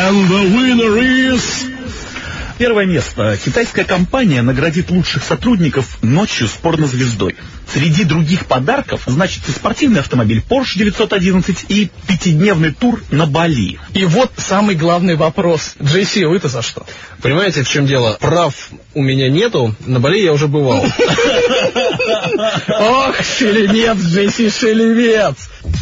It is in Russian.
And the winner is... Первое место. Китайская компания наградит лучших сотрудников ночью с порнозвездой. Среди других подарков значится спортивный автомобиль Porsche 911 и 5-дневный тур на Бали. И вот самый главный вопрос. Джейси, вы-то за что? Понимаете, в чем дело? Прав у меня нету, на Бали я уже бывал. Ох, шеленец, Джейси, шеленец.